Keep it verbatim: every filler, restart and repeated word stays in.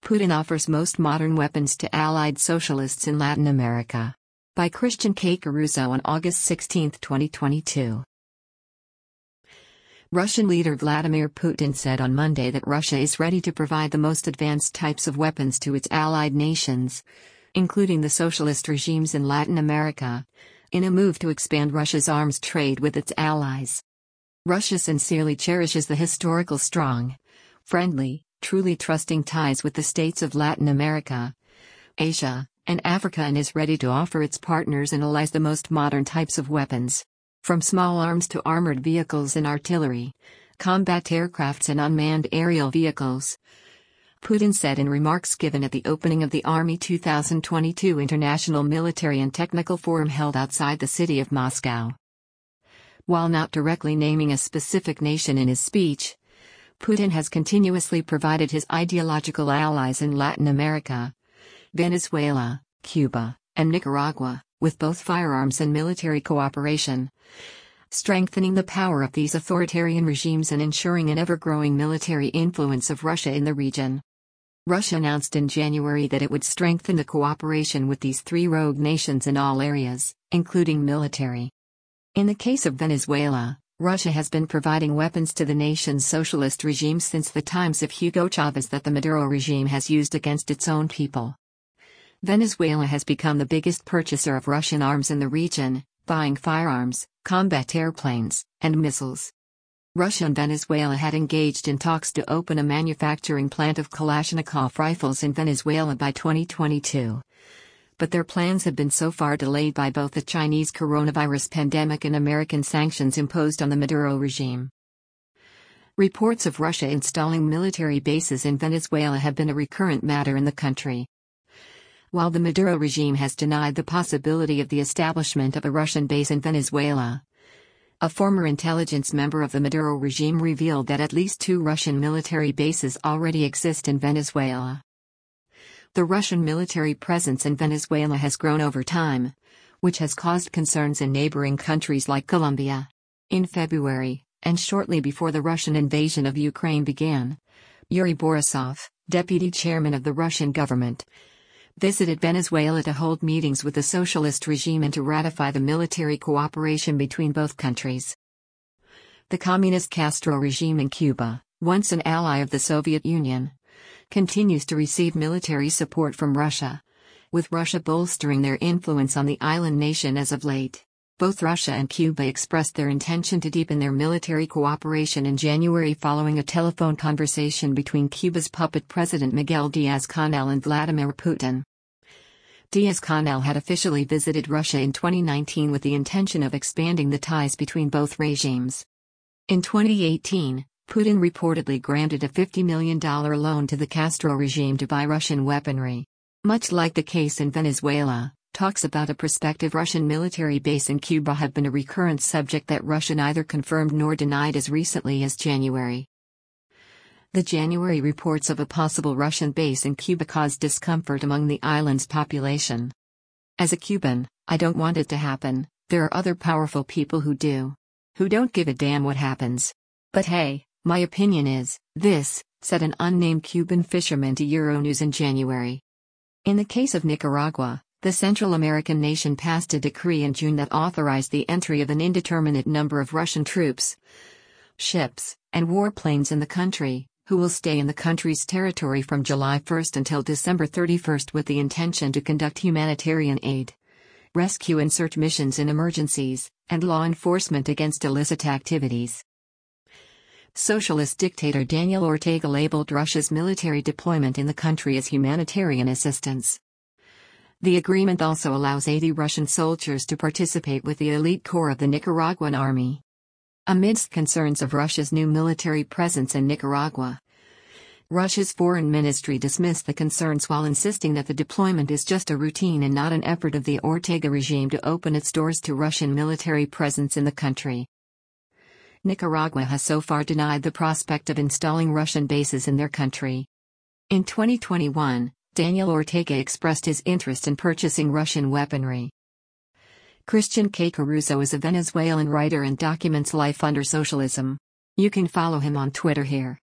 Putin offers most modern weapons to allied socialists in Latin America. By Christian K. Caruso on August sixteenth, twenty twenty-two. Russian leader Vladimir Putin said on Monday that Russia is ready to provide the most advanced types of weapons to its allied nations, including the socialist regimes in Latin America, in a move to expand Russia's arms trade with its allies. Russia sincerely cherishes the historical strong, friendly, truly trusting ties with the states of Latin America, Asia, and Africa and is ready to offer its partners and allies the most modern types of weapons. From small arms to armored vehicles and artillery, combat aircrafts and unmanned aerial vehicles, Putin said in remarks given at the opening of the Army two thousand twenty-two International Military and Technical Forum held outside the city of Moscow. While not directly naming a specific nation in his speech, Putin has continuously provided his ideological allies in Latin America, Venezuela, Cuba, and Nicaragua, with both firearms and military cooperation, strengthening the power of these authoritarian regimes and ensuring an ever-growing military influence of Russia in the region. Russia announced in January that it would strengthen the cooperation with these three rogue nations in all areas, including military. In the case of Venezuela, Russia has been providing weapons to the nation's socialist regime since the times of Hugo Chavez that the Maduro regime has used against its own people. Venezuela has become the biggest purchaser of Russian arms in the region, buying firearms, combat airplanes, and missiles. Russia and Venezuela had engaged in talks to open a manufacturing plant of Kalashnikov rifles in Venezuela by twenty twenty-two. But their plans have been so far delayed by both the Chinese coronavirus pandemic and American sanctions imposed on the Maduro regime. Reports of Russia installing military bases in Venezuela have been a recurrent matter in the country. While the Maduro regime has denied the possibility of the establishment of a Russian base in Venezuela, a former intelligence member of the Maduro regime revealed that at least two Russian military bases already exist in Venezuela. The Russian military presence in Venezuela has grown over time, which has caused concerns in neighboring countries like Colombia. In February, and shortly before the Russian invasion of Ukraine began, Yuri Borisov, deputy chairman of the Russian government, visited Venezuela to hold meetings with the socialist regime and to ratify the military cooperation between both countries. The communist Castro regime in Cuba, once an ally of the Soviet Union, continues to receive military support from Russia, with Russia bolstering their influence on the island nation as of late. Both Russia and Cuba expressed their intention to deepen their military cooperation in January following a telephone conversation between Cuba's puppet President Miguel Díaz-Canel and Vladimir Putin. Díaz-Canel had officially visited Russia in twenty nineteen with the intention of expanding the ties between both regimes. In twenty eighteen, Putin reportedly granted a fifty million dollars loan to the Castro regime to buy Russian weaponry. Much like the case in Venezuela, talks about a prospective Russian military base in Cuba have been a recurrent subject that Russia neither confirmed nor denied as recently as January. The January reports of a possible Russian base in Cuba caused discomfort among the island's population. As a Cuban, I don't want it to happen. There are other powerful people who do. Who don't give a damn what happens. But hey, my opinion is this, said an unnamed Cuban fisherman to Euronews in January. In the case of Nicaragua, the Central American nation passed a decree in June that authorized the entry of an indeterminate number of Russian troops, ships, and warplanes in the country, who will stay in the country's territory from July first until December thirty-first with the intention to conduct humanitarian aid, rescue and search missions in emergencies, and law enforcement against illicit activities. Socialist dictator Daniel Ortega labeled Russia's military deployment in the country as humanitarian assistance. The agreement also allows eighty Russian soldiers to participate with the elite corps of the Nicaraguan army. Amidst concerns of Russia's new military presence in Nicaragua, Russia's foreign ministry dismissed the concerns while insisting that the deployment is just a routine and not an effort of the Ortega regime to open its doors to Russian military presence in the country. Nicaragua has so far denied the prospect of installing Russian bases in their country. In twenty twenty-one, Daniel Ortega expressed his interest in purchasing Russian weaponry. Christian K. Caruso is a Venezuelan writer and documents life under socialism. You can follow him on Twitter here.